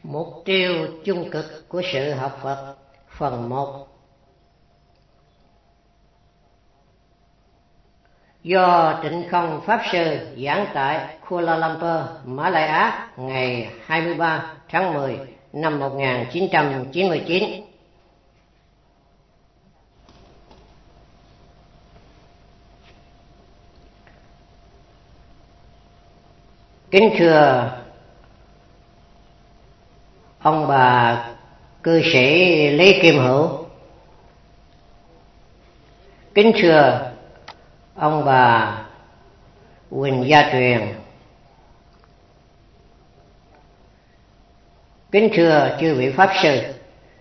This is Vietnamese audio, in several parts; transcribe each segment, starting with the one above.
Mục tiêu chung cực của sự học Phật. Phần 1. Do Tịnh Không Pháp Sư giảng tại Kuala Lumpur, Mã Lai Á ngày 23 tháng 10 năm 1999. Kính thưa ông bà cư sĩ Lý Kim Hữu, kính thưa ông bà Huỳnh Gia Truyền, kính thưa chư vị Pháp Sư,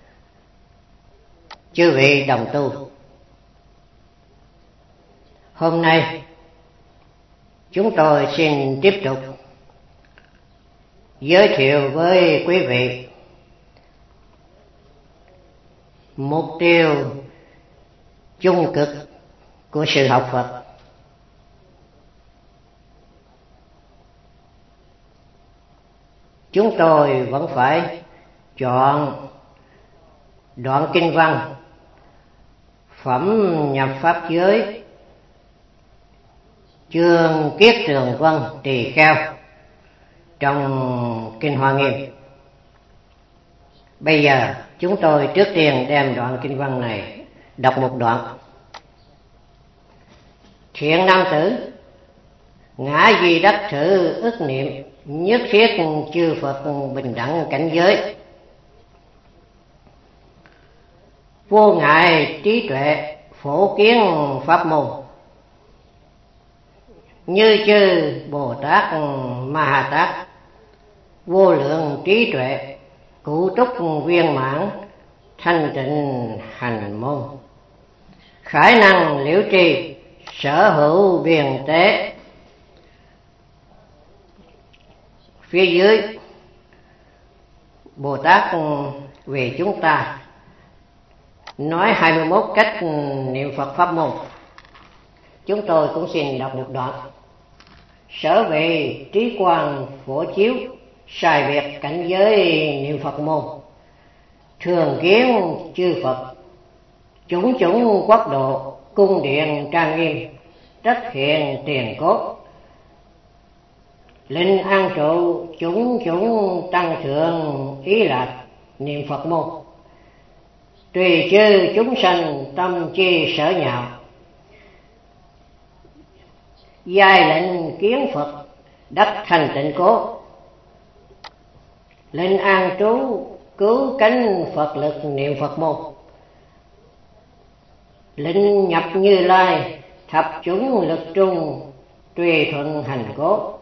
chư vị đồng tu. Hôm nay chúng tôi xin tiếp tục giới thiệu với quý vị mục tiêu chung cực của sự học Phật. Chúng tôi vẫn phải chọn đoạn kinh văn phẩm nhập pháp giới chương Kiết Tường Vân Tỳ Kheo trong kinh Hoa Nghiêm. Bây giờ chúng tôi trước tiên đem đoạn kinh văn này đọc một đoạn. Thiện nam tử, ngã Di Đắc thử ức niệm nhất thiết chư Phật bình đẳng cảnh giới, vô ngại trí tuệ phổ kiến pháp môn, như chư Bồ Tát Ma Ha Tát vô lượng trí tuệ cụ túc viên mãn thanh tịnh hành môn, khải năng liễu tri sở hữu biền tế. Phía dưới Bồ Tát về chúng ta nói 21 cách niệm Phật pháp môn. Chúng tôi cũng xin đọc một đoạn. Sở về trí quang phổ chiếu, sai biệt cảnh giới niệm Phật môn, thường kiến chư Phật chủng chủng quốc độ, cung điện trang nghiêm, tất hiện tiền cốt, linh an trụ chủng chủng tăng thượng ý lạc niệm Phật môn, tùy chư chúng sanh tâm chi sở nhạo, giai lệnh kiến Phật đắc thành tịnh cố, linh an trú cứu cánh Phật lực niệm Phật môn, linh nhập Như Lai thập chúng lực trung tùy thuận hành cố,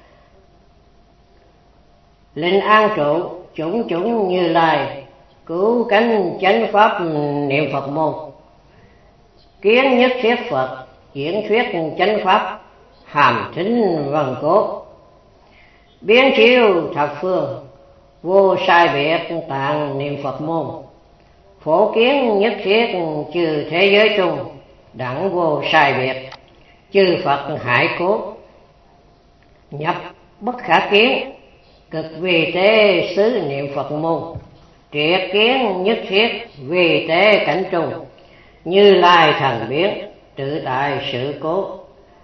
linh an trụ chủng chủng Như Lai cứu cánh chánh pháp niệm Phật môn, kiến nhất thiết Phật diễn thuyết chánh pháp hàm thính vần cố, biến chiếu thập phương vô sai biệt tạng niệm Phật môn, phổ kiến nhất thiết trừ thế giới trung đẳng vô sai biệt chư Phật hải cố, nhập bất khả kiến cực vi tế xứ niệm Phật môn, triệt kiến nhất thiết vi tế cảnh trung Như Lai thần biến tự tại sự cố,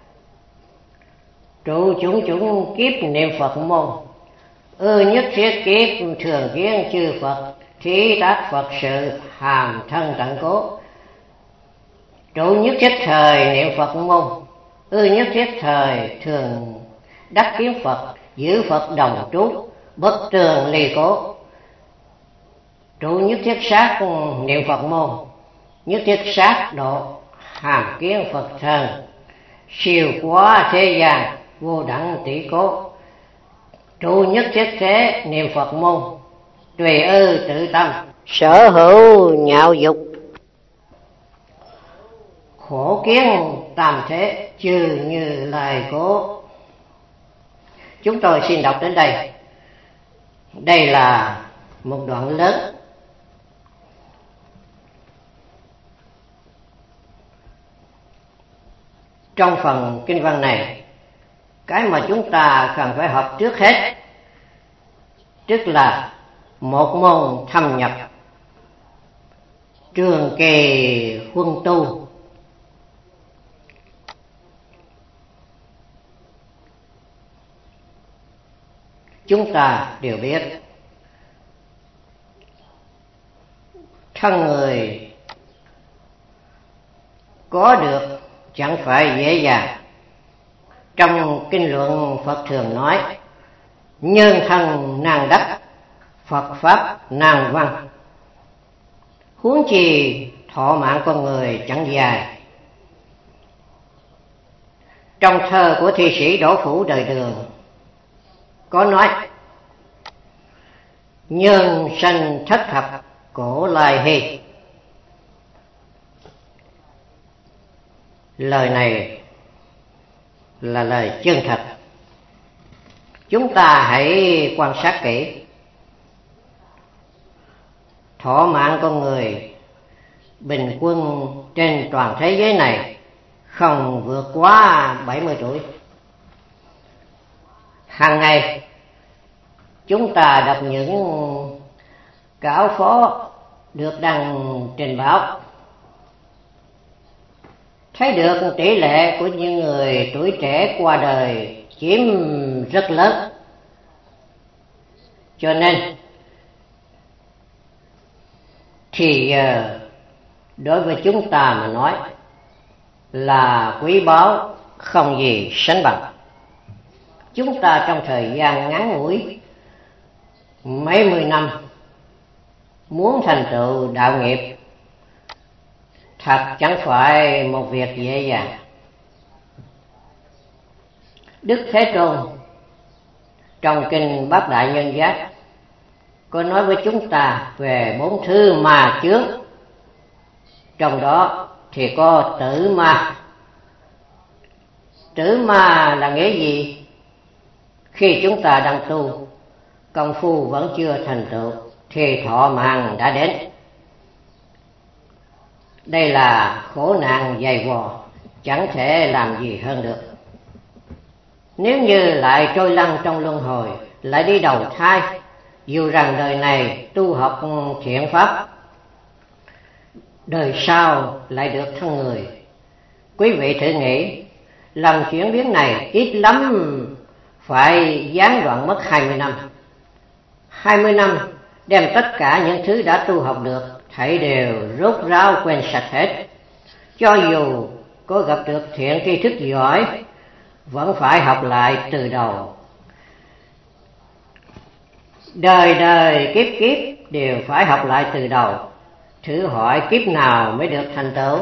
trụ chủng chủng kiếp niệm Phật môn, nhất thiết kiếp thường kiến chư Phật thí tác Phật sự hàm thân tận cố, trụ nhất thiết thời niệm Phật môn, nhất thiết thời thường đắc kiến Phật giữ Phật đồng trú bất tường ly cố, trụ nhất thiết sát niệm Phật môn, nhất thiết sát độ hàm kiến Phật thần siêu quá thế gian vô đẳng tỷ cố, trụ nhất thiết thế niệm Phật môn, tùy tự tâm sở hữu nhạo dục, khổ kiến tam thế trừ Như Lai cố. Chúng tôi xin đọc đến đây. Đây là một đoạn lớn. Trong phần kinh văn này, cái mà chúng ta cần phải học trước hết, tức là một môn thâm nhập, trường kỳ huân tu. Chúng ta đều biết thân người có được chẳng phải dễ dàng. Trong kinh luận Phật thường nói: nhân thân nan đắc, Phật pháp nan văn. Huống chi thọ mạng con người chẳng dài. Trong thơ của thi sĩ Đỗ Phủ đời Đường có nói: nhân sanh thất thập cổ lai hy. Lời này là lời chân thật. Chúng ta hãy quan sát kỹ. Thọ mạng con người bình quân trên toàn thế giới này không vượt quá 70 tuổi. Hàng ngày chúng ta đọc những cáo phó được đăng trên báo, thấy được tỷ lệ của những người tuổi trẻ qua đời chiếm rất lớn. Cho nên thì đối với chúng ta mà nói là quý báu không gì sánh bằng. Chúng ta trong thời gian ngắn ngủi mấy mươi năm muốn thành tựu đạo nghiệp thật chẳng phải một việc dễ dàng. Đức Thế Tôn trong kinh Bát Đại Nhân Giác có nói với chúng ta về 4 thứ ma chướng. Trong đó thì có tử ma. Tử ma là nghĩa gì? Khi chúng ta đang tu, công phu vẫn chưa thành tựu thì thọ mạng đã đến. Đây là khổ nạn dày vò, chẳng thể làm gì hơn được. Nếu như lại trôi lăn trong luân hồi, lại đi đầu thai, dù rằng đời này tu học thiện pháp, đời sau lại được thân người. Quý vị thử nghĩ, lần chuyển biến này ít lắm phải gián đoạn mất 20 năm. 20 năm đem tất cả những thứ đã tu học được thảy đều rốt ráo quên sạch hết. Cho dù có gặp được thiện tri thức giỏi, vẫn phải học lại từ đầu. Đời đời kiếp kiếp đều phải học lại từ đầu. Thử hỏi kiếp nào mới được thành tựu?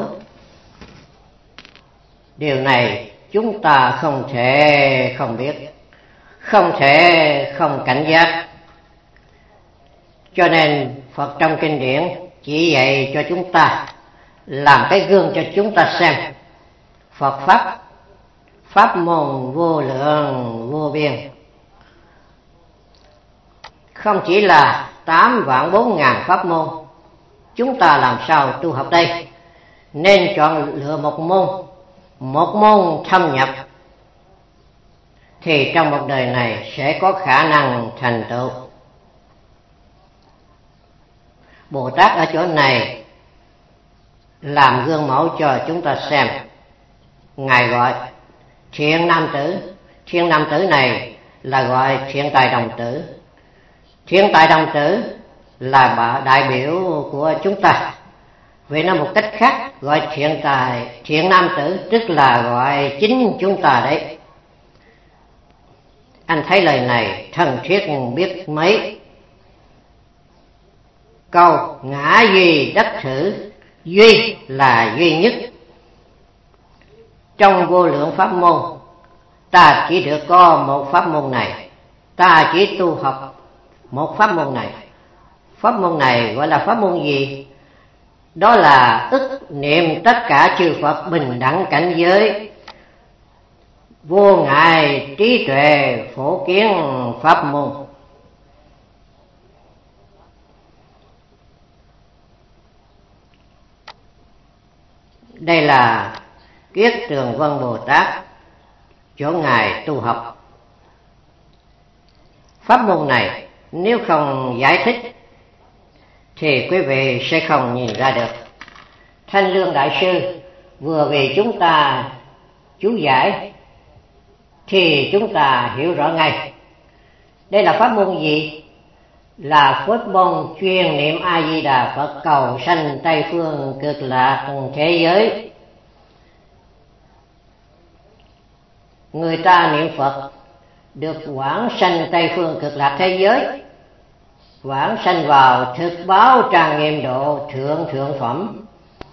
Điều này chúng ta không thể không biết, không thể không cảnh giác. Cho nên Phật trong kinh điển chỉ dạy cho chúng ta, làm cái gương cho chúng ta xem. Phật pháp, pháp môn vô lượng vô biên, không chỉ là 8.400.000 pháp môn. Chúng ta làm sao tu học đây? Nên chọn lựa một môn thâm nhập, thì trong một đời này sẽ có khả năng thành tựu. Bồ Tát ở chỗ này làm gương mẫu cho chúng ta xem. Ngài gọi thiện nam tử. Thiện nam tử này là gọi thiện tài đồng tử. Thiện tài đồng tử là đại biểu của chúng ta. Vậy nói một cách khác, gọi thiện nam tử tức là gọi chính chúng ta đấy. Anh thấy lời này thân thiết biết mấy. Câu ngã duy đắc thử, duy là duy nhất. Trong vô lượng pháp môn, ta chỉ được có một pháp môn này. Ta chỉ tu học một pháp môn này. Pháp môn này gọi là pháp môn gì? Đó là ức niệm tất cả chư Phật bình đẳng cảnh giới, vô ngại trí tuệ phổ kiến pháp môn. Đây là Kiết Tường Vân Bồ Tát chỗ Ngài tu học. Pháp môn này nếu không giải thích thì quý vị sẽ không nhìn ra được. Thanh Lương Đại Sư vừa vì chúng ta chú giải thì chúng ta hiểu rõ ngay. Đây là pháp môn gì? Là pháp môn chuyên niệm A Di Đà Phật cầu sanh Tây phương cực lạc thế giới. Người ta niệm Phật được vãng sanh Tây phương cực lạc thế giới, vãng sanh vào thực báo trang nghiêm độ thượng thượng phẩm.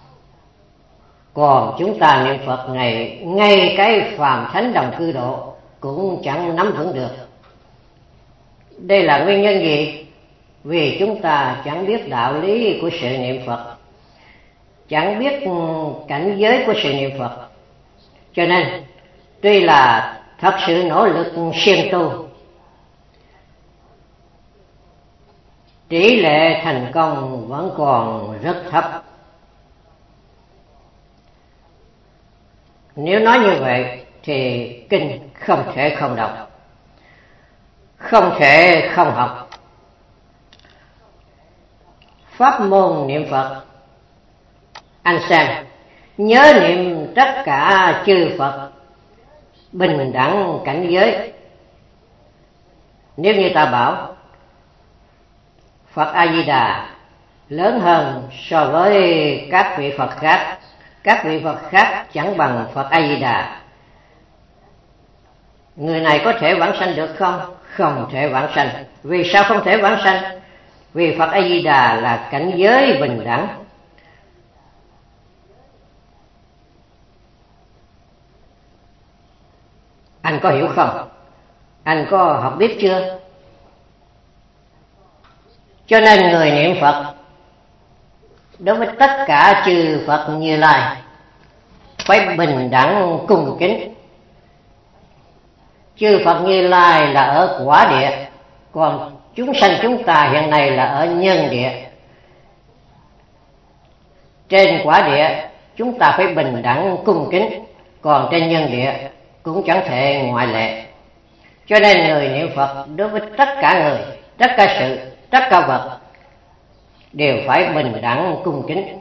Còn chúng ta niệm Phật này, ngay cái phàm thánh đồng cư độ cũng chẳng nắm vững được. Đây là nguyên nhân gì? Vì chúng ta chẳng biết đạo lý của sự niệm Phật, chẳng biết cảnh giới của sự niệm Phật. Cho nên tuy là thật sự nỗ lực siêng tu, tỷ lệ thành công vẫn còn rất thấp. Nếu nói như vậy thì kinh không thể không đọc, không thể không học. Pháp môn niệm Phật, anh xem, nhớ niệm tất cả chư Phật bình đẳng cảnh giới. Nếu như ta bảo Phật A Di Đà lớn hơn so với các vị Phật khác, các vị Phật khác chẳng bằng Phật A Di Đà, người này có thể vãng sanh được không? Không thể vãng sanh. Vì sao không thể vãng sanh? Vì Phật A Di Đà là cảnh giới bình đẳng. Anh có hiểu không? Anh có học biết chưa? Cho nên người niệm Phật đối với tất cả chư Phật Như Lai phải bình đẳng cung kính. Chư Phật Như Lai là ở quả địa, còn chúng sanh chúng ta hiện nay là ở nhân địa. Trên quả địa chúng ta phải bình đẳng cung kính, còn trên nhân địa cũng chẳng thể ngoại lệ. Cho nên người niệm Phật đối với tất cả người, tất cả sự, tất cả vật đều phải bình đẳng cung kính.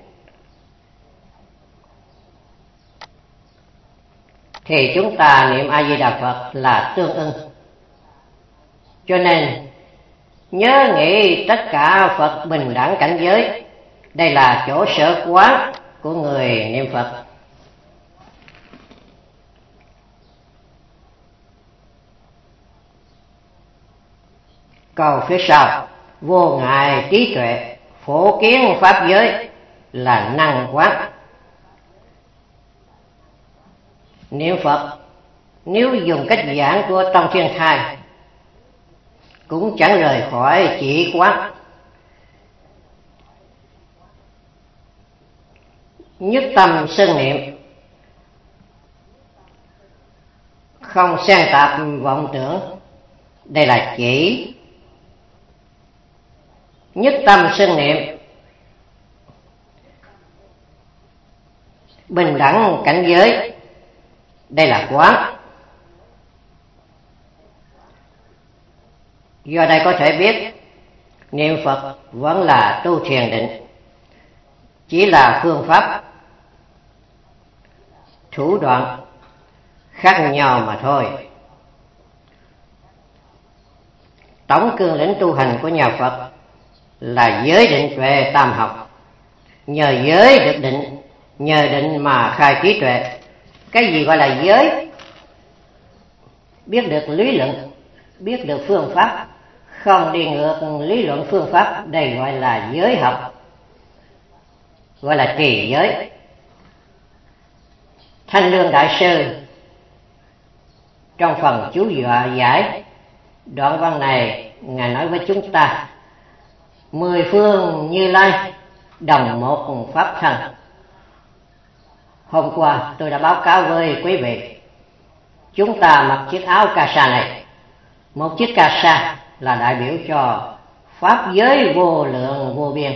Thì chúng ta niệm A Di Đà Phật là tương ưng. Cho nên nhớ nghĩ tất cả Phật bình đẳng cảnh giới, đây là chỗ sở quán của người niệm Phật. Câu phía sau, vô ngại trí tuệ phổ kiến pháp giới là năng quán. Niệm Phật nếu dùng cách giảng của Tông Thiên Thai cũng chẳng rời khỏi chỉ quán. Nhất tâm sân niệm, không xen tạp vọng tưởng, đây là chỉ. Nhất tâm sân niệm, bình đẳng cảnh giới, đây là quán. Do đây có thể biết niệm Phật vẫn là tu thiền định, chỉ là phương pháp thủ đoạn khác nhau mà thôi. Tổng cương lĩnh tu hành của nhà Phật là giới định tuệ tam học. Nhờ giới được định, nhờ định mà khai trí tuệ. Cái gì gọi là giới? Biết được lý luận, biết được phương pháp, không đi ngược lý luận phương pháp, đây gọi là giới học, gọi là trì giới. Thanh Lương Đại Sư trong phần chú dọa giải đoạn văn này, Ngài nói với chúng ta: 10 phương Như Lai đồng một pháp thân. Hôm qua tôi đã báo cáo với quý vị, chúng ta mặc chiếc áo cà sa này. Một chiếc cà sa là đại biểu cho pháp giới vô lượng vô biên.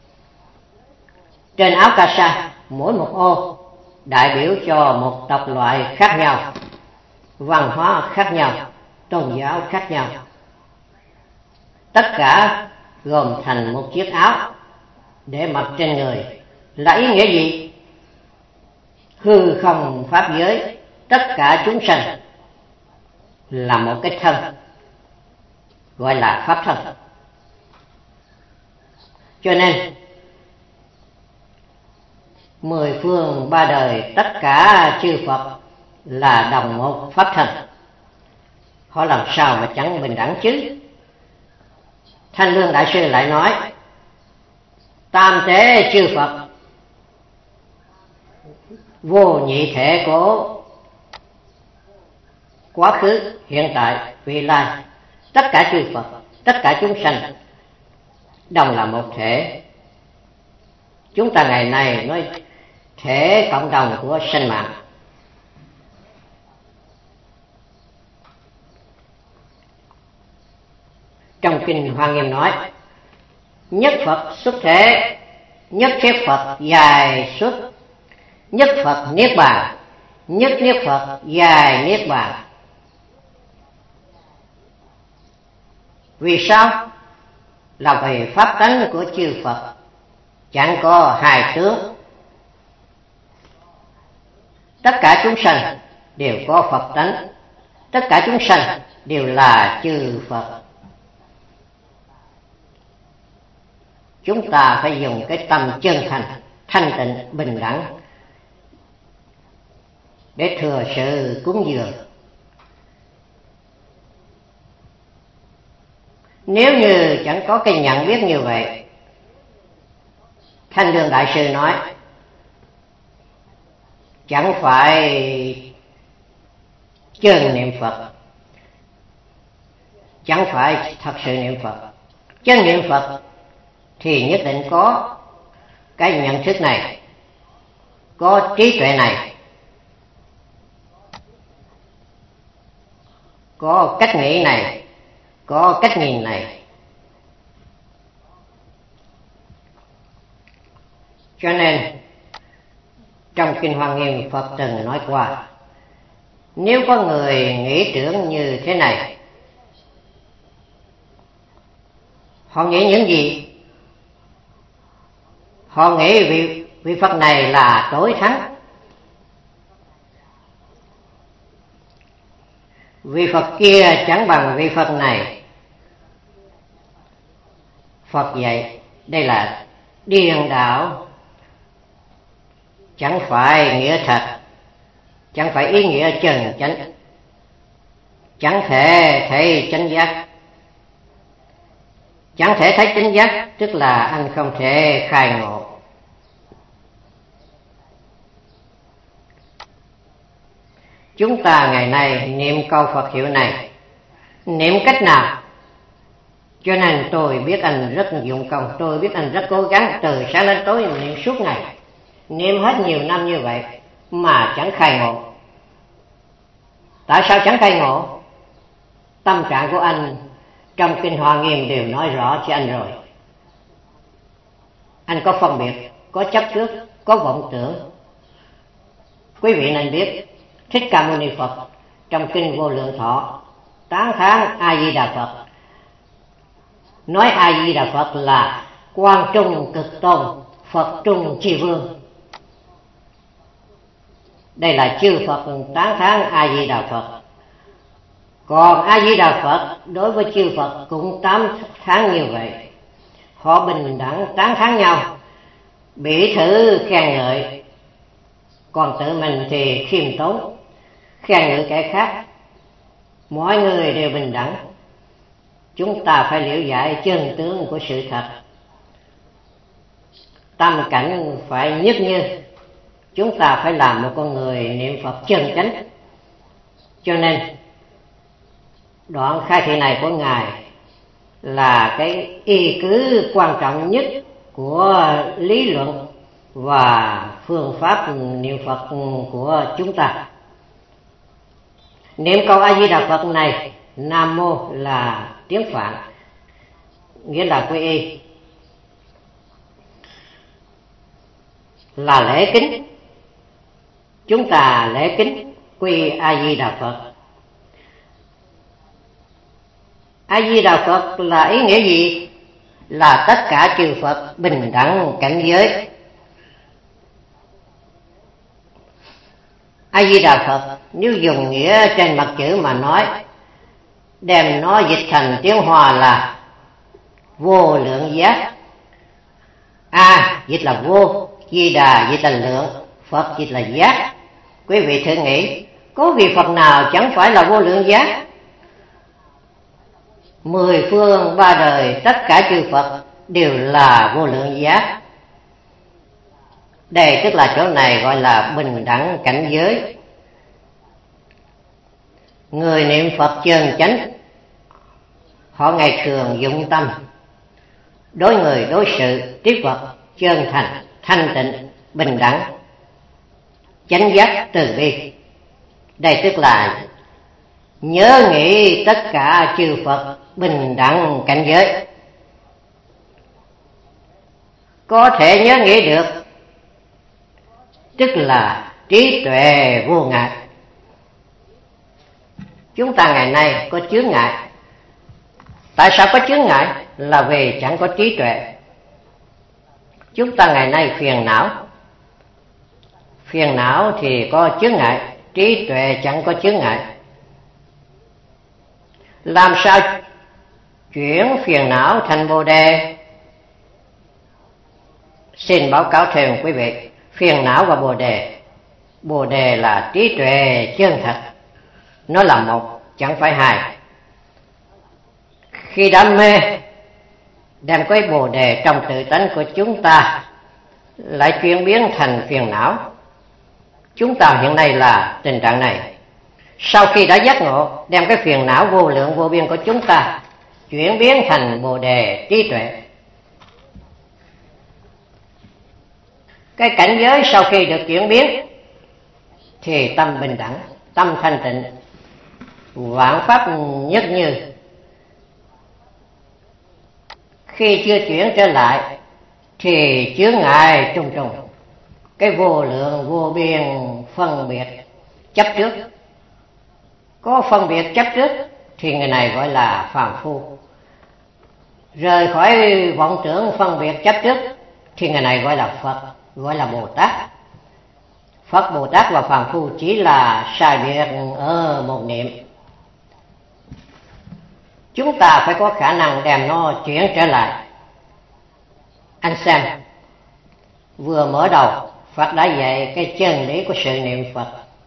Trên áo cà sa mỗi một ô đại biểu cho một tộc loại khác nhau, văn hóa khác nhau, tôn giáo khác nhau. Tất cả gồm thành một chiếc áo để mặc trên người là ý nghĩa gì? Hư không pháp giới, tất cả chúng sanh là một cái thân, gọi là pháp thân. Cho nên 10 phương 3 đời tất cả chư Phật là đồng một pháp thân. Họ làm sao mà chẳng bình đẳng chứ? Thanh Lương Đại Sư lại nói, tam thế chư Phật vô nhị thể cố, quá khứ, hiện tại, vị lai, tất cả chư Phật, tất cả chúng sanh đồng là một thể. Chúng ta ngày nay nói thể cộng đồng của sinh mạng. Trong kinh Hoa Nghiêm nói, nhất Phật xuất thể, nhất thiết Phật dài xuất, nhất Phật niết bàn, nhất niết Phật dài niết bàn. Vì sao? Là vì pháp tánh của chư Phật chẳng có hai tướng. Tất cả chúng sanh đều có Phật tánh, tất cả chúng sanh đều là chư Phật. Chúng ta phải dùng cái tâm chân thành, thanh tịnh, bình đẳng để thừa sự cúng dường. Nếu như chẳng có cái nhận biết như vậy, Thanh Lương Đại Sư nói, chẳng phải chân niệm Phật, chẳng phải thật sự niệm Phật. Chân niệm Phật thì nhất định có cái nhận thức này, có trí tuệ này, có cách nghĩ này, có cách nhìn này. Cho nên trong kinh Hoa Nghiêm Phật từng nói qua, nếu có người nghĩ tưởng như thế này, họ nghĩ những gì? Họ nghĩ vị Phật này là tối thắng, vị Phật kia chẳng bằng vị Phật này. Phật dạy đây là điên đảo, chẳng phải nghĩa thật, chẳng phải ý nghĩa chân chánh, chẳng thể thấy chánh giác. Chẳng thể thấy chánh giác tức là anh không thể khai ngộ. Chúng ta ngày nay niệm câu Phật hiệu này, niệm cách nào? Cho nên tôi biết anh rất dụng công, tôi biết anh rất cố gắng từ sáng đến tối niệm suốt ngày, niệm hết nhiều năm như vậy mà chẳng khai ngộ. Tại sao chẳng khai ngộ? Tâm trạng của anh trong kinh Hoa Nghiêm đều nói rõ cho anh rồi. Anh có phân biệt, có chấp trước, có vọng tưởng. Quý vị nên biết, Thích Ca Mâu Ni Phật trong kinh Vô Lượng Thọ tán thán A Di Đà Phật, nói A Di Đà Phật là Quan Trung Cực Tôn, Phật Trung Chi Vương. Đây là chư Phật tán thán A Di Đà Phật. Còn A Di Đà Phật đối với chư Phật cũng tán thán như vậy. Họ bình đẳng tán thán nhau, bỉ thử khen ngợi, còn tự mình thì khiêm tốn khen ngợi kẻ khác. Mỗi người đều bình đẳng. Chúng ta phải liễu giải chân tướng của sự thật. Tâm cảnh phải nhất như. Chúng ta phải làm một con người niệm Phật chân chánh. Cho nên đoạn khai thị này của Ngài là cái y cứ quan trọng nhất của lý luận và phương pháp niệm Phật của chúng ta. Niệm câu A Di Đà Phật này, Nam Mô là tiếng Phạn, nghĩa là quy y, là lễ kính. Chúng ta lễ kính quy A Di Đà Phật. A Di Đà Phật là ý nghĩa gì? là tất cả chư Phật bình đẳng cảnh giới. A Di Đà Phật nếu dùng nghĩa trên mặt chữ mà nói, đem nó dịch thành tiếng Hoa là vô lượng giác. A dịch là vô, Di Đà dịch là lượng, Phật dịch là giác. Quý vị thử nghĩ, có vị Phật nào chẳng phải là vô lượng giác? 10 phương 3 đời tất cả chư Phật đều là vô lượng giác. Đây tức là chỗ này gọi là bình đẳng cảnh giới. Người niệm Phật chân chánh, họ ngày thường dụng tâm, đối người đối sự tiếp vật chân thành, thanh tịnh, bình đẳng, chánh giác từ bi. Đây tức là nhớ nghĩ tất cả chư Phật bình đẳng cảnh giới. Có thể nhớ nghĩ được tức là trí tuệ vô ngại. Chúng ta ngày nay có chướng ngại. Tại sao có chướng ngại? Là vì chẳng có trí tuệ. Chúng ta ngày nay phiền não. Phiền não thì có chướng ngại, trí tuệ chẳng có chướng ngại. Làm sao chuyển phiền não thành Bồ Đề? Xin báo cáo thêm quý vị, phiền não và Bồ Đề là trí tuệ chân thật. Nó là một, chẳng phải hai. Khi đam mê đem cái Bồ Đề trong tự tánh của chúng ta lại chuyển biến thành phiền não. Chúng ta hiện nay là tình trạng này. Sau khi đã giác ngộ, đem cái phiền não vô lượng vô biên của chúng ta chuyển biến thành Bồ Đề trí tuệ. Cái cảnh giới sau khi được chuyển biến thì tâm bình đẳng, tâm thanh tịnh, vạn pháp nhất như. Khi chưa chuyển trở lại thì chướng ngại trùng trùng, cái vô lượng vô biên phân biệt chấp trước. Có phân biệt chấp trước thì người này gọi là phàm phu. Rời khỏi vọng tưởng phân biệt chấp trước thì người này gọi là Phật, gọi là Bồ Tát. Phật, Bồ Tát và phàm phu chỉ là sai biệt ở một niệm. Chúng ta phải có khả năng đem nó chuyển trở lại. Anh xem, vừa mở đầu Phật đã dạy cái chân lý của sự niệm Phật.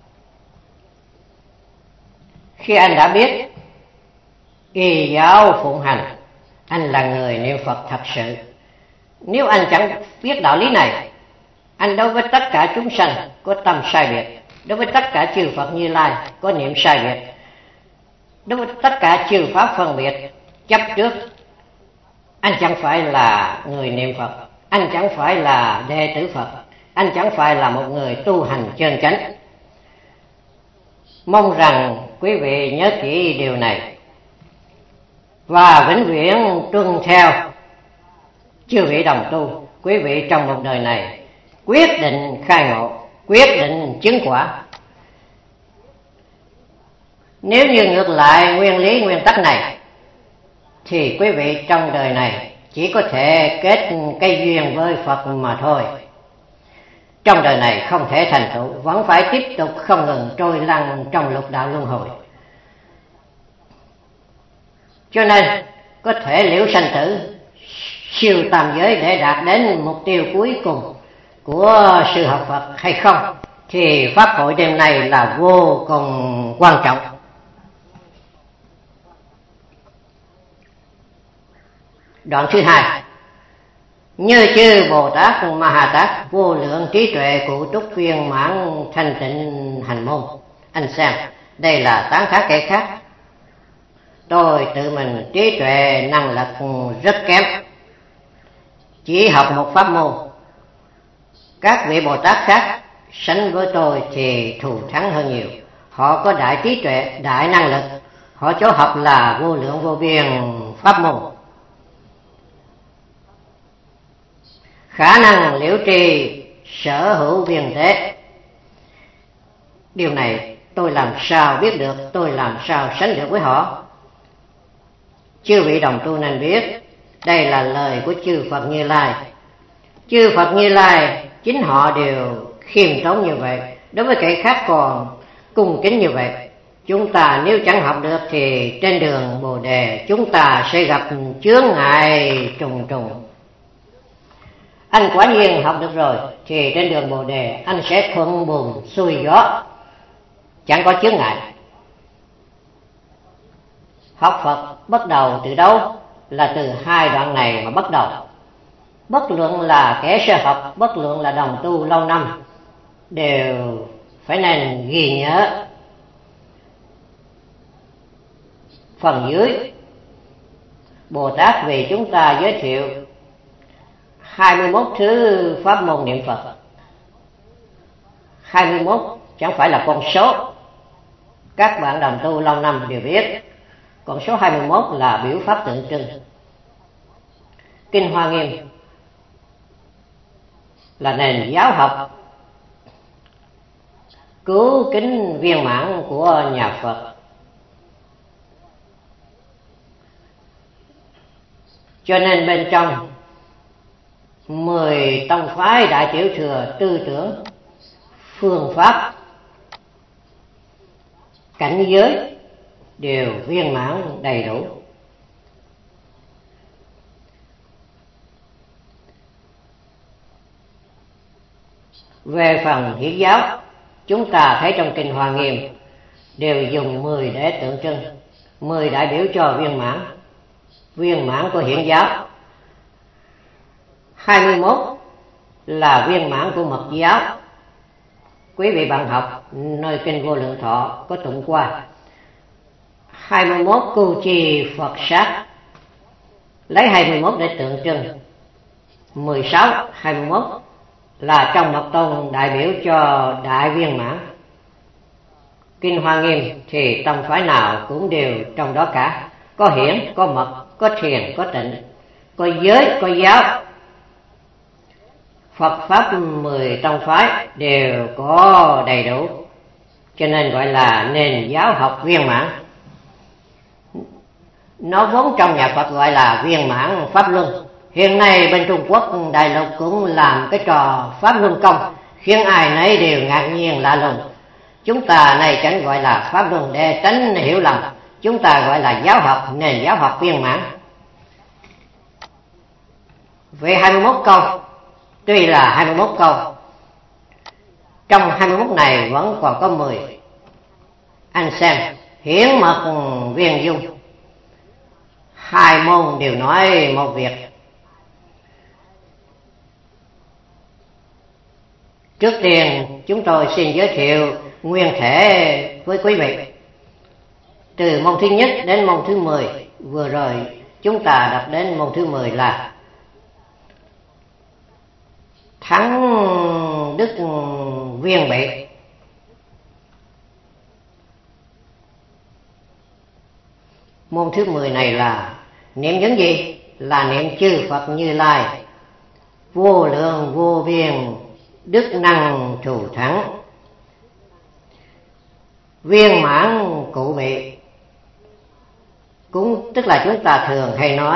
Khi anh đã biết y giáo phụng hành, anh là người niệm Phật thật sự. Nếu anh chẳng biết đạo lý này, anh đối với tất cả chúng sanh có tâm sai biệt, đối với tất cả chư Phật Như Lai có niệm sai biệt, đối với tất cả chư pháp phân biệt chấp trước, anh chẳng phải là người niệm Phật, anh chẳng phải là đệ tử Phật, anh chẳng phải là một người tu hành chân chánh. Mong rằng quý vị nhớ kỹ điều này và vĩnh viễn tuân theo chư vị đồng tu. Quý vị trong một đời này quyết định khai ngộ, quyết định chứng quả. Nếu như ngược lại nguyên lý nguyên tắc này thì quý vị trong đời này chỉ có thể kết cái duyên với Phật mà thôi. Trong đời này không thể thành tựu, vẫn phải tiếp tục không ngừng trôi lăn trong lục đạo luân hồi. Cho nên có thể liễu sanh tử, siêu tam giới để đạt đến mục tiêu cuối cùng của sự học Phật hay không, thì pháp hội đêm nay là vô cùng quan trọng. Đoạn thứ hai, như chư Bồ Tát Ma Ha Tát vô lượng trí tuệ cụ túc viên mãn thanh tịnh hành môn. Anh xem, đây là tán thán kẻ khác. Tôi tự mình trí tuệ năng lực rất kém, chỉ học một pháp môn. Các vị Bồ Tát khác sánh với tôi thì thù thắng hơn nhiều. Họ có đại trí tuệ, đại năng lực, họ chỗ học là vô lượng vô biên pháp môn. Khả năng liễu trì sở hữu viên thế. Điều này tôi làm sao biết được, tôi làm sao sánh được với họ? Chư vị đồng tu nên biết, Đây là lời của chư Phật Như Lai. Chư Phật Như Lai chính họ đều khiêm tốn như vậy, đối với kẻ khác còn cung kính như vậy. Chúng ta nếu chẳng học được thì trên đường Bồ Đề chúng ta sẽ gặp chướng ngại trùng trùng. Anh quả nhiên học được rồi thì trên đường Bồ Đề anh sẽ thuận buồm xuôi gió, chẳng có chướng ngại. Học Phật bắt đầu từ đâu? Là từ hai đoạn này mà bắt đầu. Bất luận là kẻ sơ học, bất luận là đồng tu lâu năm, đều phải nên ghi nhớ. Phần dưới, Bồ Tát vì chúng ta giới thiệu 21 thứ pháp môn niệm Phật. 21 chẳng phải là con số. Các bạn đồng tu lâu năm đều biết con số 21 là biểu pháp tượng trưng. Kinh Hoa Nghiêm là nền giáo học cứu kính viên mãn của nhà Phật. Cho nên bên trong 10 tông phái Đại Tiểu Thừa tư tưởng, phương pháp, cảnh giới đều viên mãn đầy đủ. Về phần Hiển giáo, chúng ta thấy trong Kinh Hoa Nghiêm đều dùng 10 để tượng trưng, 10 đại biểu cho viên mãn của Hiển giáo. 21 là viên mãn của Mật giáo. Quý vị bạn học nơi Kinh Vô Lượng Thọ có tụng qua 21 cưu trì Phật sát, lấy 21 để tượng trưng. 16, 21 là trong Mật Tông đại biểu cho đại viên mãn. Kinh Hoa Nghiêm thì tông phái nào cũng đều trong đó cả, có hiển, có mật, có thiền, có tịnh, có giới, có giáo. Phật pháp 10 tông phái đều có đầy đủ, cho nên gọi là nền giáo học viên mãn. Nó vốn trong nhà Phật gọi là viên mãn pháp luân. Hiện nay bên Trung Quốc đại lục cũng làm cái trò pháp luân công, khiến ai nấy đều ngạc nhiên lạ lùng. Chúng ta này chẳng gọi là pháp luân để tránh hiểu lầm, chúng ta gọi là giáo học, nền giáo học viên mãn. Về 21 câu, tuy là 21 câu, trong 21 này vẫn còn có 10. Anh xem, hiển mật viên dung, hai môn đều nói một việc. Trước tiên chúng tôi xin giới thiệu nguyên thể với quý vị. Từ môn thứ nhất đến môn thứ 10, vừa rồi chúng ta đọc đến môn thứ 10 là thắng đức viên bị. Môn thứ 10 này là niệm những gì? Là niệm chư Phật Như Lai vô lượng vô biên đức năng thù thắng, viên mãn cụ bị. Cũng tức là chúng ta thường hay nói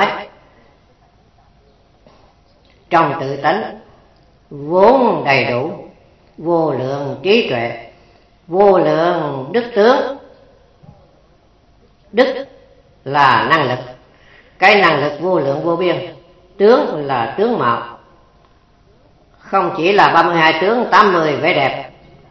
trong tự tánh vốn đầy đủ, vô lượng trí tuệ, vô lượng đức tướng. Đức là năng lực, cái năng lực vô lượng vô biên. Tướng là tướng mạo, không chỉ là 32 tướng 80 vẻ đẹp.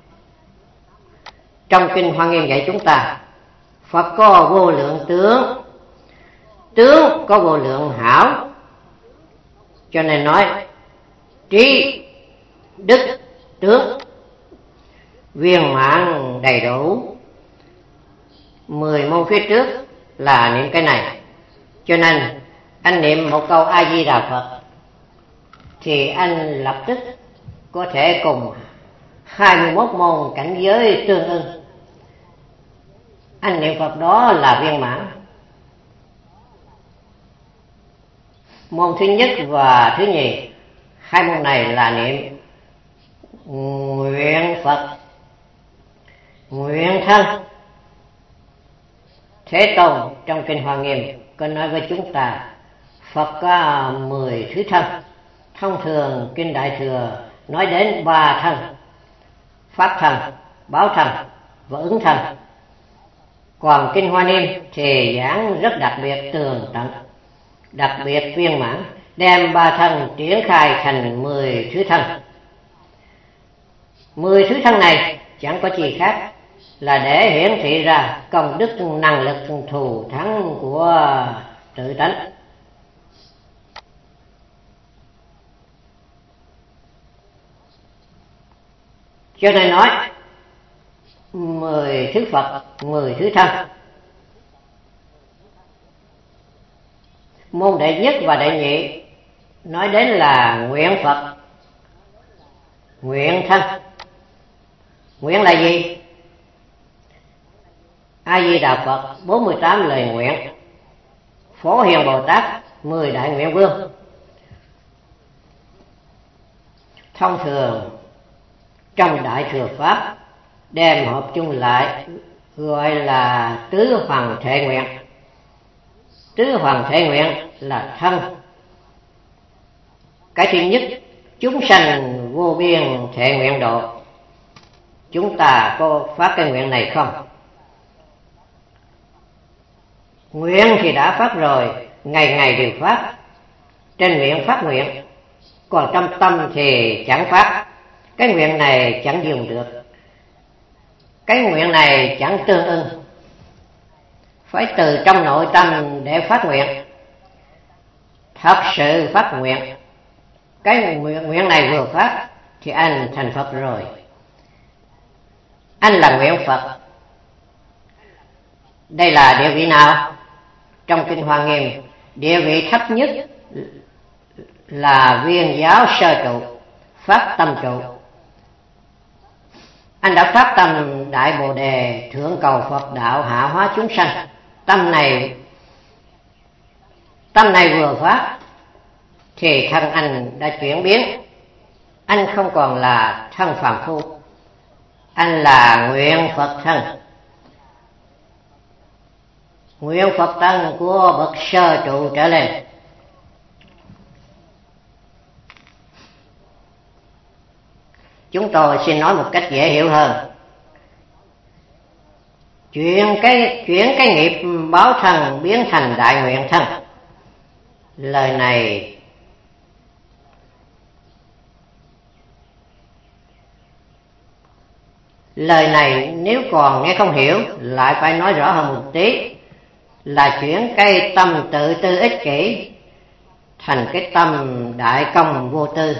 Trong Kinh Hoa Nghiêm dạy chúng ta, Phật có vô lượng tướng, tướng có vô lượng hảo. Cho nên nói trí, đức, tướng viên mãn đầy đủ. 10 môn phía trước là niệm cái này. Cho nên anh niệm một câu A Di Đà Phật thì anh lập tức có thể cùng 21 môn cảnh giới tương ưng. Anh niệm Phật đó là viên mãn. Môn thứ nhất và thứ nhì, hai môn này là niệm nguyện Phật, nguyện thân. Thế Tôn trong Kinh Hoa Nghiêm có nói với chúng ta Phật có 10 thứ thân. Thông thường Kinh Đại Thừa nói đến 3 thân: Pháp thân, Báo thân và Ứng thân. Còn Kinh Hoa Nghiêm thì giảng rất đặc biệt tường tận, đặc biệt viên mãn, đem 3 thân triển khai thành 10 thứ thân. 10 thứ thân này chẳng có gì khác là để hiển thị ra công đức năng lực thù thắng của tự tánh. Cho nên nói 10 thứ Phật, 10 thứ thân. Môn đệ nhất và đệ nhị nói đến là nguyện Phật, nguyện thân. Nguyện là gì? A Di Đà Phật 48 lời nguyện, Phổ Hiền Bồ Tát 10 đại nguyện vương. Thông thường trong Đại Thừa Pháp đem hợp chung lại gọi là tứ hoàng thệ nguyện. Tứ hoàng thệ nguyện là thân. Cái thứ nhất, chúng sanh vô biên thệ nguyện độ. Chúng ta có phát cái nguyện này không? Nguyện thì đã phát rồi, ngày ngày đều phát. Trên miệng phát nguyện, còn trong tâm thì chẳng phát. Cái nguyện này chẳng dùng được, cái nguyện này chẳng tương ưng. Phải từ trong nội tâm để phát nguyện, thật sự phát nguyện. Cái nguyện này vừa phát thì anh thành Phật rồi. Anh là nguyện Phật. Đây là địa vị nào? Trong Kinh Hoa Nghiêm, địa vị thấp nhất là viên giáo sơ trụ, phát tâm trụ. Anh đã phát tâm Đại Bồ Đề thượng cầu Phật đạo hạ hóa chúng sanh. Tâm này vừa phát thì thân anh đã chuyển biến. Anh không còn là thân phàm phu, anh là nguyện Phật thân. Nguyện Phật thân của bậc sơ trụ trở lên. Chúng tôi xin nói một cách dễ hiểu hơn. Chuyển cái nghiệp báo thân biến thành đại nguyện thân. Lời này nếu còn nghe không hiểu, lại phải nói rõ hơn một tí, là chuyển cái tâm tự tư ích kỷ thành cái tâm đại công vô tư.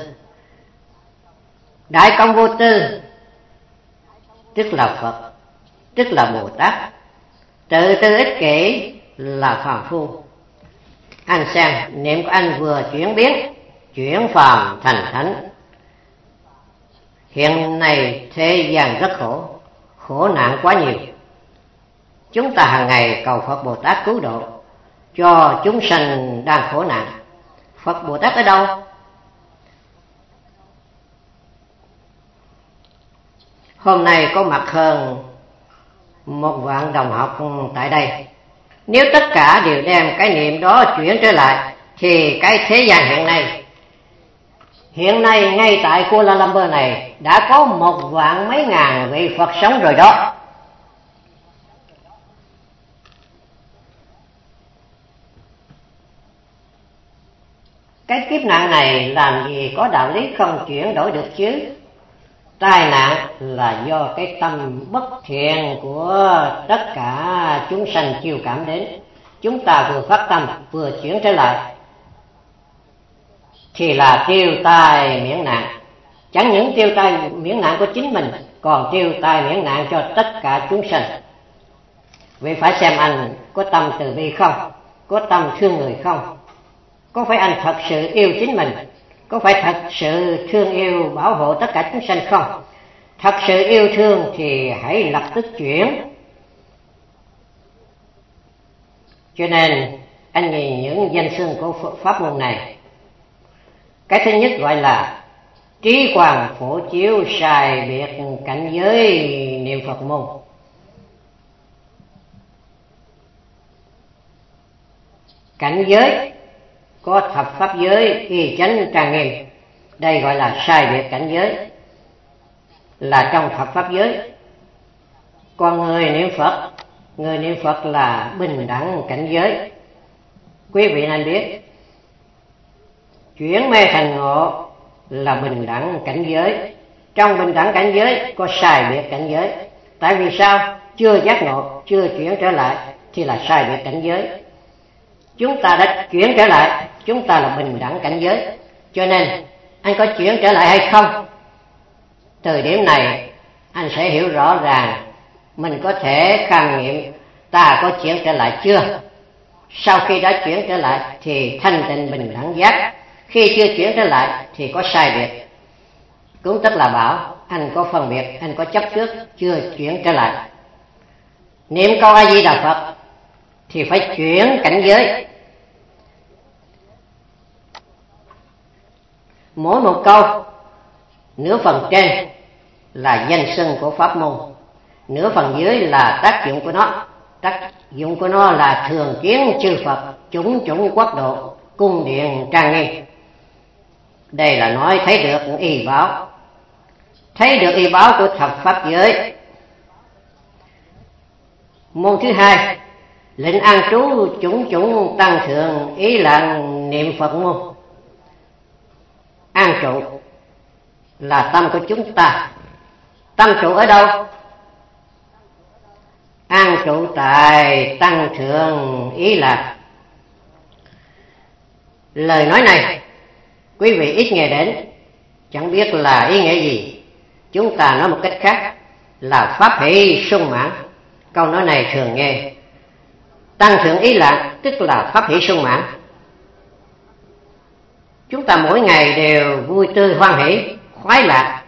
Đại công vô tư tức là Phật, tức là Bồ Tát. Tự tư ích kỷ là phàm phu. Anh xem, niệm của anh vừa chuyển biến, chuyển phàm thành thánh. Hiện nay thế gian rất khổ nạn quá nhiều. Chúng ta hàng ngày cầu Phật Bồ Tát cứu độ cho chúng sanh đang khổ nạn. Phật Bồ Tát ở đâu? Hôm nay có mặt hơn 1 vạn đồng học tại đây. Nếu tất cả đều đem cái niệm đó chuyển trở lại, thì cái thế gian hiện nay ngay tại Kuala Lumpur này đã có 1 vạn mấy ngàn vị Phật sống rồi đó. Cái kiếp nạn này làm gì có đạo lý không chuyển đổi được chứ? Tai nạn là do cái tâm bất thiện của tất cả chúng sanh chiêu cảm đến. Chúng ta vừa phát tâm vừa chuyển trở lại thì là tiêu tai miễn nạn. Chẳng những tiêu tai miễn nạn của chính mình, còn tiêu tai miễn nạn cho tất cả chúng sanh. Vì phải xem anh có tâm từ bi không, có tâm thương người không, có phải anh thật sự yêu chính mình, có phải thật sự thương yêu bảo hộ tất cả chúng sanh không. Thật sự yêu thương thì hãy lập tức chuyển. Cho nên anh nhìn những danh xưng của pháp môn này. Cái thứ nhất gọi là trí quang phổ chiếu sai biệt cảnh giới niệm Phật môn. Cảnh giới có thập pháp giới y chánh trang nghiêm. Đây gọi là sai biệt cảnh giới, là trong thập pháp giới. Còn người niệm Phật là bình đẳng cảnh giới. Quý vị nên biết, chuyển mê thành ngộ là bình đẳng cảnh giới. Trong bình đẳng cảnh giới có sai biệt cảnh giới. Tại vì sao? Chưa giác ngộ, chưa chuyển trở lại thì là sai biệt cảnh giới. Chúng ta đã chuyển trở lại, chúng ta là bình đẳng cảnh giới. Cho nên anh có chuyển trở lại hay không? Từ điểm này anh sẽ hiểu rõ ràng mình có thể khảo nghiệm ta có chuyển trở lại chưa. Sau khi đã chuyển trở lại thì thanh tịnh bình đẳng giác. Khi chưa chuyển trở lại thì có sai biệt. Cũng tức là bảo anh có phân biệt, anh có chấp trước, chưa chuyển trở lại. Niệm câu A Di Đà Phật thì phải chuyển cảnh giới. Mỗi một câu, nửa phần trên là danh xưng của pháp môn, nửa phần dưới là tác dụng của nó. Tác dụng của nó là thường kiến chư Phật, chủng quốc độ, cung điện trang nghiêm. Đây là nói thấy được y báo, thấy được y báo của thập pháp giới. Môn thứ hai, lệnh an trú chủng tăng thượng ý lặng niệm Phật môn. An trụ là tâm của chúng ta. Tâm trụ ở đâu? An trụ tại tăng thượng ý lạc. Lời nói này quý vị ít nghe đến, chẳng biết là ý nghĩa gì. Chúng ta nói một cách khác là pháp hỷ sung mãn. Câu nói này thường nghe. Tăng thượng ý lạc tức là pháp hỷ sung mãn. Chúng ta mỗi ngày đều vui tươi hoan hỷ, khoái lạc.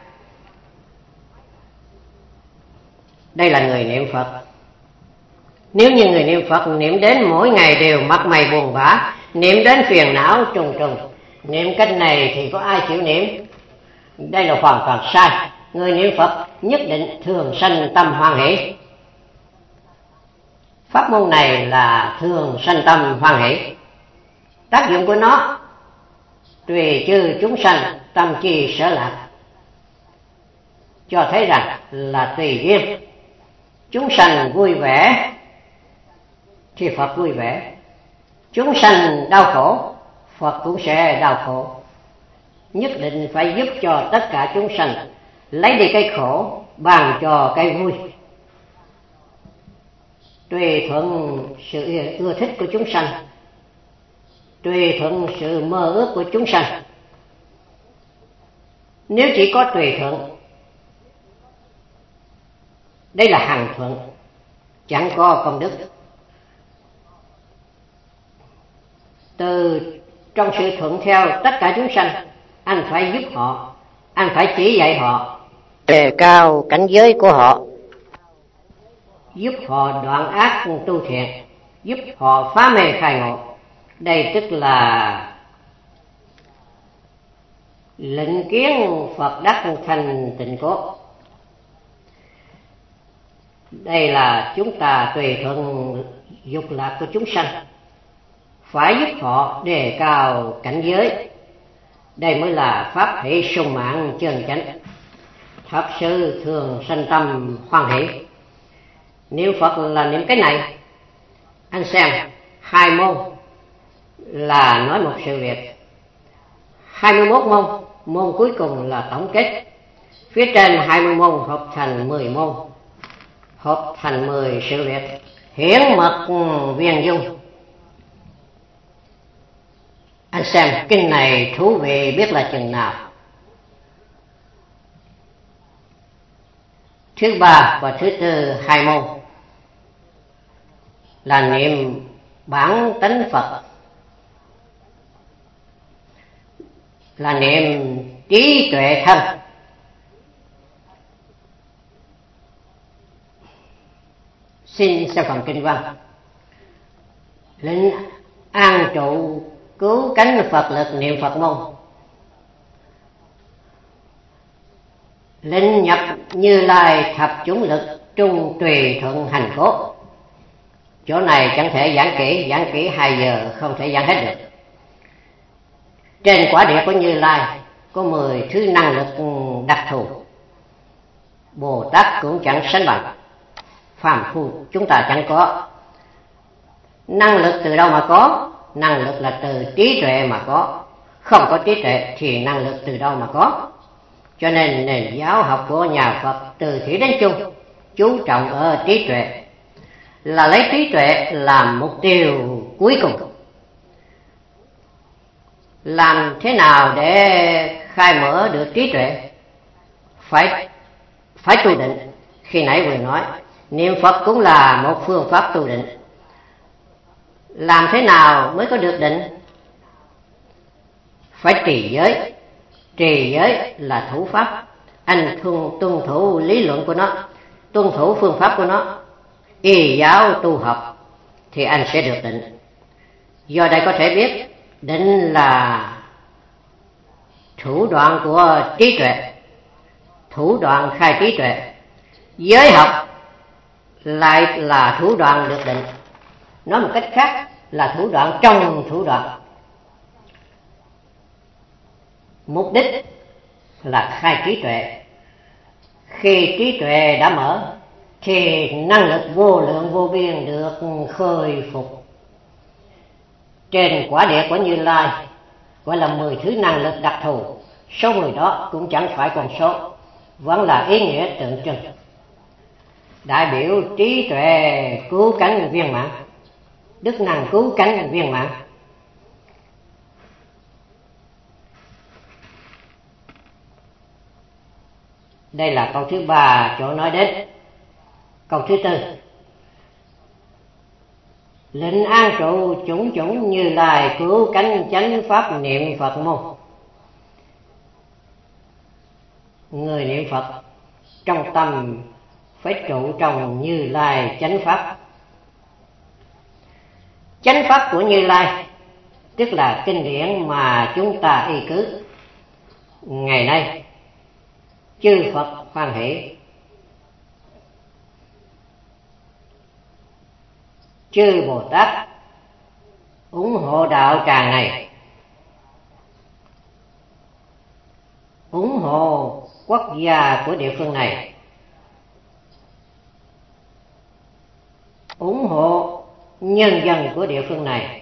Đây là người niệm Phật. Nếu như người niệm Phật niệm đến mỗi ngày đều mặt mày buồn bã, niệm đến phiền não trùng, niệm cách này thì có ai chịu niệm? Đây là hoàn toàn sai. Người niệm Phật nhất định thường sanh tâm hoan hỷ. Pháp môn này là thường sanh tâm hoan hỷ. Tác dụng của nó tùy chư chúng sanh tâm chi sở lạc, cho thấy rằng là tùy duyên. Chúng sanh vui vẻ thì Phật vui vẻ, chúng sanh đau khổ, Phật cũng sẽ đau khổ. Nhất định phải giúp cho tất cả chúng sanh lấy đi cái khổ, ban cho cái vui. Tùy thuận sự ưa thích của chúng sanh, tùy thuận sự mơ ước của chúng sanh. Nếu chỉ có tùy thuận, đây là hằng thuận, chẳng có công đức. Từ trong sự thuận theo tất cả chúng sanh, anh phải giúp họ, anh phải chỉ dạy họ, đề cao cảnh giới của họ, giúp họ đoạn ác tu thiện, giúp họ phá mê khai ngộ. Đây tức là lệnh kiến Phật đắc thành tịnh cốt. Đây là chúng ta tùy thuận dục lạc của chúng sanh, phải giúp họ đề cao cảnh giới. Đây mới là pháp hỷ sung mãn chân chánh, thật sự thường sanh tâm hoan hỷ. Niệm Phật là niệm cái này. Anh xem, 2 môn là nói một sự việc, 21 môn, môn cuối cùng là tổng kết. Phía trên 20 môn hợp thành 10 môn, hợp thành 10 sự việc, hiển mật viên dung. Anh xem kinh này thú vị biết là chừng nào. Thứ ba và thứ tư 2 môn là niệm bản tánh Phật, là niệm trí tuệ thân. Xin xem phần kinh văn. Lệnh an trụ cứu cánh Phật lực niệm Phật môn. Lệnh nhập Như Lai thập chủng lực trung tùy thuận hành cốt. Chỗ này chẳng thể giảng kỹ 2 giờ không thể giảng hết được. Trên quả địa của Như Lai có 10 thứ năng lực đặc thù, Bồ Tát cũng chẳng sánh bằng, phàm phu chúng ta chẳng có. Năng lực từ đâu mà có? Năng lực là từ trí tuệ mà có. Không có trí tuệ thì năng lực từ đâu mà có? Cho nên nền giáo học của nhà Phật từ thủy đến chung chú trọng ở trí tuệ, là lấy trí tuệ làm mục tiêu cuối cùng. Làm thế nào để khai mở được trí tuệ? Phải tu định. Khi nãy vừa nói, niệm Phật cũng là một phương pháp tu định. Làm thế nào mới có được định? Phải trì giới. Trì giới là thủ pháp. Anh tuân thủ lý luận của nó, tuân thủ phương pháp của nó, y giáo tu học thì anh sẽ được định. Do đây có thể biết định là thủ đoạn của trí tuệ, thủ đoạn khai trí tuệ. Giới học lại là thủ đoạn được định. Nói một cách khác là thủ đoạn trong thủ đoạn. Mục đích là khai trí tuệ. Khi trí tuệ đã mở thì năng lực vô lượng vô biên được khôi phục. Trên quả địa của Như Lai gọi là 10 thứ năng lực đặc thù. Số 10 đó cũng chẳng phải con số, vẫn là ý nghĩa tượng trưng, đại biểu trí tuệ cứu cánh viên mãn, đức năng cứu cánh viên mãn. Đây là câu thứ 3 chỗ nói đến. Câu thứ 4, lệnh an trụ chủng chủng Như Lai cứu cánh chánh pháp niệm Phật môn. Người niệm Phật trong tâm phải trụ trong Như Lai chánh pháp. Chánh pháp của Như Lai tức là kinh điển mà chúng ta y cứ. Ngày nay chư Phật hoan hỷ, chư Bồ Tát ủng hộ đạo tràng này, ủng hộ quốc gia của địa phương này, ủng hộ nhân dân của địa phương này.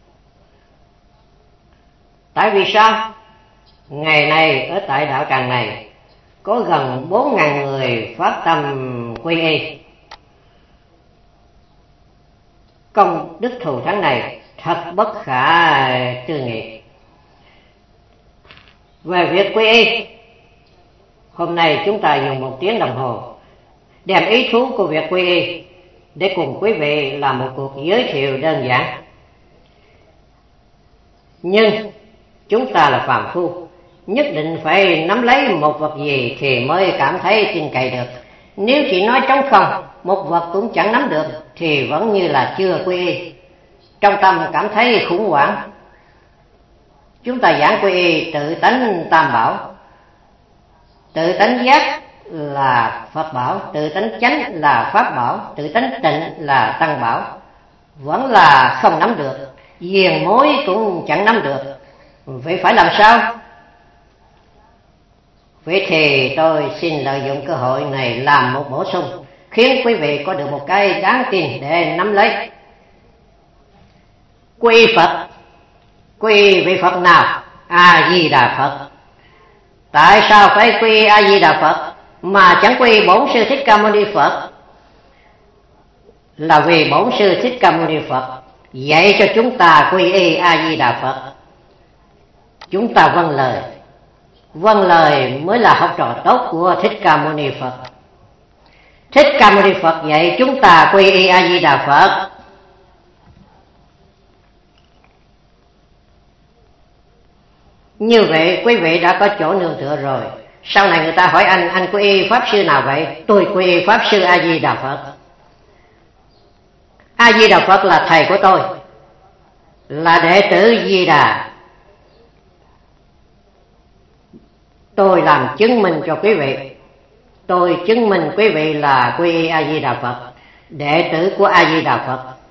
Tại vì sao? Ngày nay ở tại đạo tràng này có gần 4.000 người phát tâm quy y. Công đức thù thắng này thật bất khả tư nghị. Về việc quy y, hôm nay chúng ta dùng 1 tiếng đồng hồ đem ý thú của việc quy y để cùng quý vị làm một cuộc giới thiệu đơn giản. Nhưng chúng ta là phàm phu, nhất định phải nắm lấy một vật gì thì mới cảm thấy tin cậy được. Nếu chỉ nói trống không, một vật cũng chẳng nắm được thì vẫn như là chưa quy y, trong tâm cảm thấy khủng hoảng. Chúng ta giảng quy y tự tánh tam bảo. Tự tánh giác là Phật bảo, tự tánh chánh là Pháp bảo, tự tánh tịnh là Tăng bảo. Vẫn là không nắm được, viền mối cũng chẳng nắm được. Vậy phải làm sao? Vậy thì tôi xin lợi dụng cơ hội này làm một bổ sung, khiến quý vị có được một cái đáng tin để nắm lấy. Quy Phật, quy vị Phật nào? A Di Đà Phật. Tại sao phải quy A Di Đà Phật mà chẳng quy Bổn Sư Thích Ca Mâu Ni Phật? Là vì Bổn Sư Thích Ca Mâu Ni Phật dạy cho chúng ta quy y A Di Đà Phật. Chúng ta vâng lời. Vâng lời mới là học trò tốt của Thích Ca Mâu Ni Phật. Thích Ca Mâu Ni Phật dạy chúng ta quy y A Di Đà Phật. Như vậy quý vị đã có chỗ nương tựa rồi. Sau này người ta hỏi anh quy y pháp sư nào vậy? Tôi quy y pháp sư A Di Đà Phật. A Di Đà Phật là thầy của tôi, là đệ tử Di Đà. Tôi làm chứng minh cho quý vị. Tôi chứng minh quý vị là quy y A Di Đà Phật, đệ tử của A Di Đà Phật.